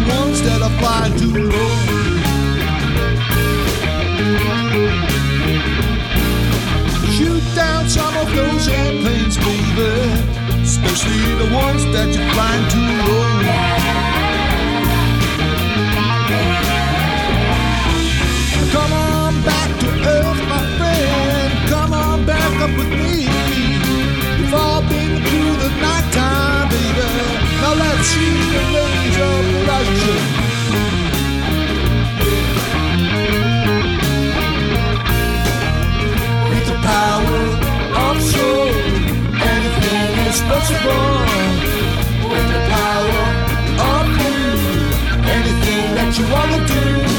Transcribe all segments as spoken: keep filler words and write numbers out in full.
ones that are flying too low. Shoot down some of those airplanes, baby, especially the ones that you're flying too low. Come on back to earth, my friend. Come on back up with me. We've all been through the nighttime, baby. Now let's see the rays of the rising. With the power of soul, anything is possible. With the power of you, anything that you wanna do.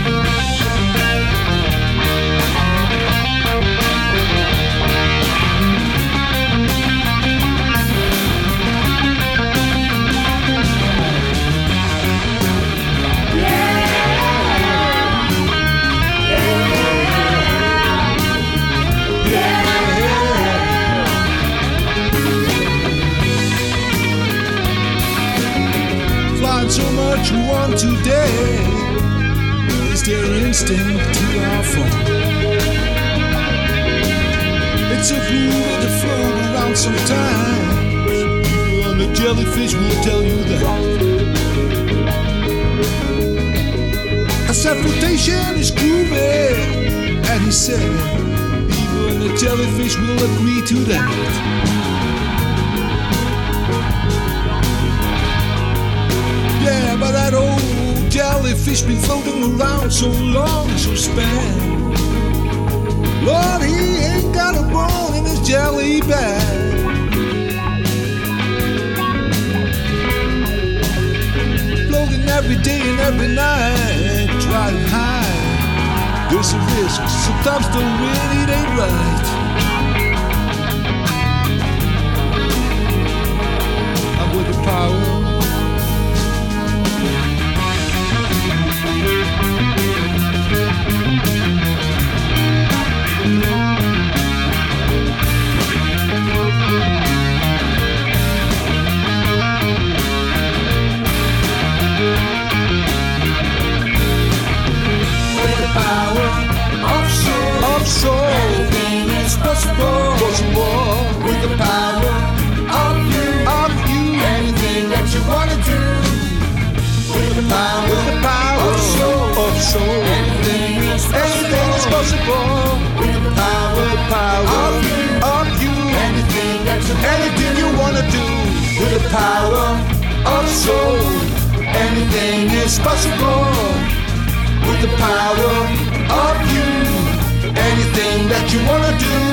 So much you want today is their instinct to our fall. It's a groove to float around sometimes. People on the jellyfish will tell you that. I said flotation is groovy, and he said people on the jellyfish will agree to that. Yeah, but that old jellyfish been floating around so long, so span. Lord, he ain't got a bone in his jelly bag. Floating every day and every night, driving high. There's a risk, sometimes the wind, it ain't right. I'm with the power. Anything is possible, possible. With the power of you, of you. Anything that you wanna do. With the power, with the power of soul, of soul. Anything is possible, anything is possible. With the power, the power of you, of you. Anything that you, anything you wanna do. With the power of soul. Anything is possible. With the power of you. Anything that you wanna do.